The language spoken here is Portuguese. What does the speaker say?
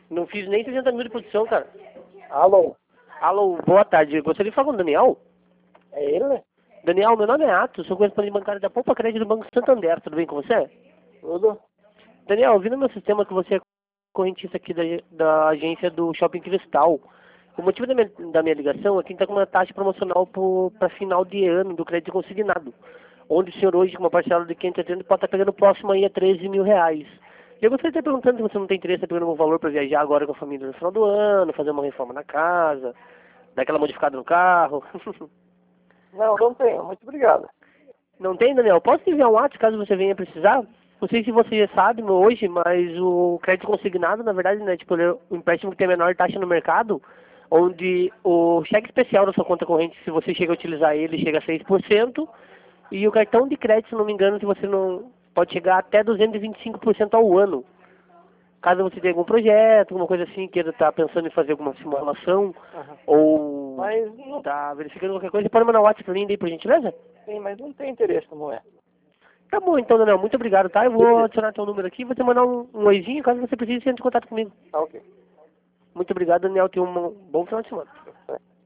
Não fiz nem 60 mil de produção, cara. Alô? Alô, boa tarde. Gostaria de falar com o Daniel? É ele, né? Daniel, meu nome é Atos, sou correspondente bancário da Poupa Crédito do Banco Santander. Tudo bem com você? Tudo? Daniel, eu vi no meu sistema que você é correntista aqui da agência do Shopping Cristal. O motivo da minha ligação é que a gente está com uma taxa promocional para final de ano do crédito consignado, onde o senhor hoje, com uma parcela de 530, pode estar pegando próximo aí a 13 mil reais. E eu gostaria de estar perguntando se você não tem interesse em pegando um valor para viajar agora com a família no final do ano, fazer uma reforma na casa, dar aquela modificada no carro. Não, não tenho. Muito obrigado. Não tem, Daniel? Posso te enviar um WhatsApp caso você venha precisar? Não sei se você sabe hoje, mas o crédito consignado, na verdade, né, tipo, ele é o empréstimo que tem a menor taxa no mercado, onde o cheque especial da sua conta corrente, se você chega a utilizar ele, chega a 6%, e o cartão de crédito, se não me engano, se você não pode chegar até 225% ao ano. Caso você tenha algum projeto, alguma coisa assim, queira estar pensando em fazer alguma simulação, ou Mas não tá verificando qualquer coisa, você pode mandar um WhatsApp pra mim daí, por gentileza? tem, mas não tem interesse como é. Tá bom então, Daniel. Muito obrigado, tá? Eu vou adicionar teu número aqui e vou te mandar um oizinho caso você precise, entre em contato comigo. Tá ok. Muito obrigado, Daniel. Tenha um bom final de semana.